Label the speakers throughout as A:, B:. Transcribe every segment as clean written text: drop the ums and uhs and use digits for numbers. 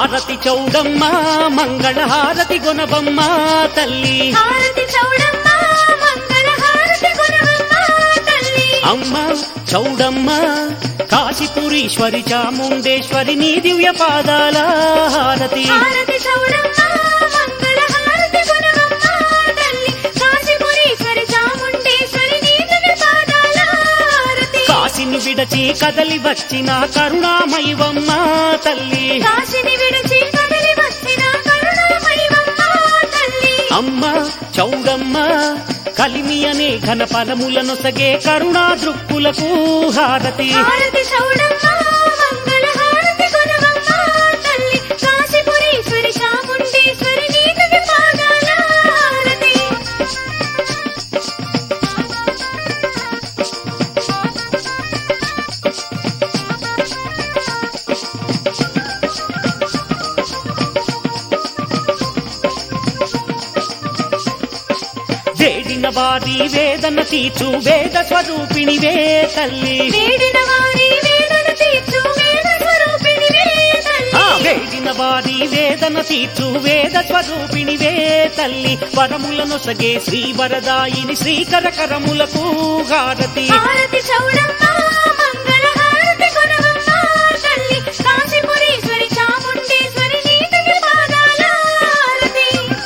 A: హారతి చౌడమ్మ మంగళ హారతి గొనబమ్మ తల్లి
B: హారతి చౌడమ్మ మంగళ హారతి గొనబమ్మ తల్లి
A: అమ్మ చౌడమ్మ కాశీపురీశ్వరి చాముండేశ్వరి నీ దివ్య పాదాల హారతి
B: హారతి చౌడమ్మ మంగళ హారతి గొనబమ్మ తల్లి కాశీపురీశ్వరి చాముండేశ్వరి నీ దివ్య పాదాల హారతి
A: కాశీని విడచి కదలి వచ్చిన కరుణామయివమ్మ తల్లి
B: కాశీని విడిచి కదలి వచ్చిన కరుణామయివమ్మ తల్లి
A: అమ్మ చౌడమ్మ కలిమి అనే ఘన ఫలములనొసగే కరుణా దృక్కులకు హారతి
B: హారతి చౌడమ్మ మంగళ హారతి గొనబమ్మ తల్లి కాశీపురీశ్వరి చాముండేశ్వరి నీ దివ్య పాదాల హారతి
A: వేడిన వారి వేదన తీర్చు వేద స్వరూపిణివే తల్లి
B: వేడిన వారి వేదన తీర్చు వేద స్వరూపిణివే తల్లి
A: వేడిన వారి వేదన తీర్చు వేద స్వరూపిణివే తల్లి వరములనొసగే శ్రీ వరదాయిని శ్రీకర కరములకు హారతి
B: హారతి చౌడమ్మ మంగళ హారతి గొనబమ్మ తల్లి కాశీపురీశ్వరి చాముండేశ్వరి నీ దివ్య పాదాల హారతి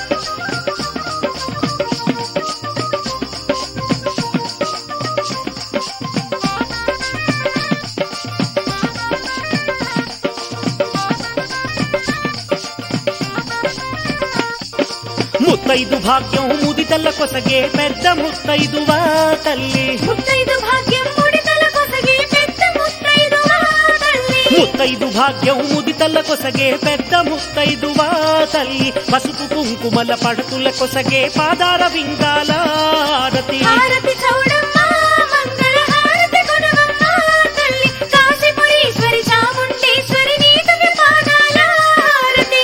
A: ముత్తైదు భాగ్యం ముదితల్ల కొసగే పెద్ద ముత్తైదువా తల్లి
B: ముత్తైదు భాగ్యం ముడితల కొసగే పెద్ద ముత్తైదువా తల్లి
A: ముత్తైదు భాగ్యం ముదితల్ల కొసగే పెద్ద ముత్తైదువా తల్లి పసుపు కుంకుమల పడతుల కొసగే పాదార విందాల హారతి
B: హారతి చౌడమ్మ మంగళ హారతి గొనబమ్మ తల్లి కాశీపురీశ్వరి చాముండేశ్వరి నీ దివ్య పాదాల హారతి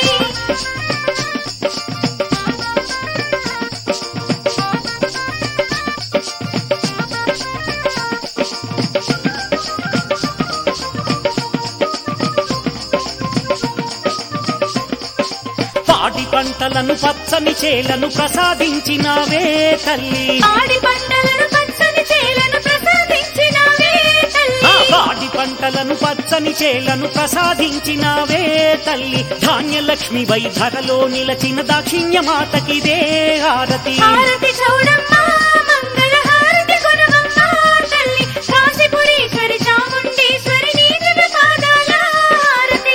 A: పాడి పంటలను పచ్చని చేలను ప్రసాదించినావే తల్లి
B: ఆడి పంటలను పచ్చని చేలను ప్రసాదించినావే తల్లి
A: పాడి పంటలను పచ్చని చేలను ప్రసాదించినావే తల్లి ధాన్యలక్ష్మి వై ధరలో నిలచిన దాక్షిణ్యమాతకిదే హారతి
B: హారతి చౌడమ్మ మంగళ హారతి గొనబమ్మ తల్లి కాశీపురీశ్వరి చాముండేశ్వరి నీ దివ్య పాదాల హారతి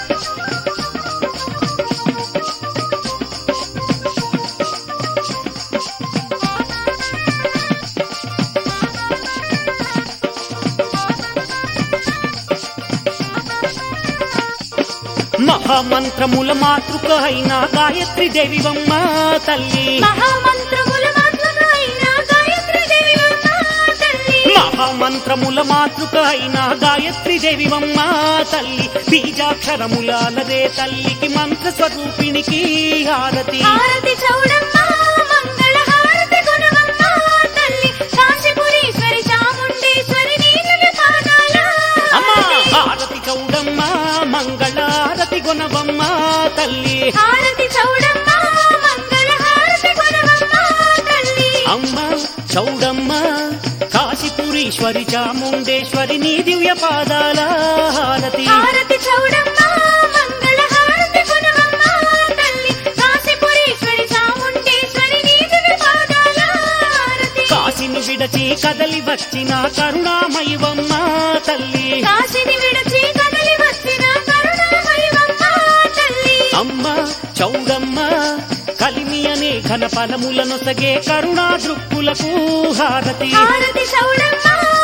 A: మహామంత్రముల మాతృక అయిన గాయత్రి దేవివమ్మ తల్లి
B: మహామంత్రముల మాతృక అయిన గాయత్రి దేవివమ్మ తల్లి
A: మహామంత్రముల మాతృక అయిన గాయత్రి దేవివమ్మ తల్లి బీజాక్షరములాలదే తల్లికి మంత్ర స్వరూపిణికి హారతి
B: హారతి చౌడమ్మ మంగళ హారతి గొనబమ్మ తల్లి కాశీపురీశ్వరి చాముండేశ్వరి నీ దివ్య పాదాల
A: అమ్మా
B: హారతి
A: హారతి చౌడమ్మ మంగళారతి గొనవమ్మ తల్లి
B: హారతి చౌడమ్మ మంగళ హారతి గొనబమ్మ తల్లి
A: అమ్మ చౌడమ్మ కాశీపురీశ్వరి చాముండేశ్వరి నీ దివ్య పాదాల హారతి
B: హారతి చౌడమ్మ మంగళ హారతి గొనబమ్మ తల్లి కాశీపురీశ్వరి చాముండేశ్వరి నీ దివ్య పాదాల హారతి
A: కాశీని విడచి కదలి వచ్చిన కరుణామయివమ్మ తల్లి
B: కాశీని విడిచి కదలి వచ్చిన కరుణామయివమ్మ తల్లి
A: అమ్మ చౌడమ్మ కలిమి అనే ఘన ఫలములనొసగే కరుణా దృక్కులకు హారతి
B: హారతి చౌడమ్మ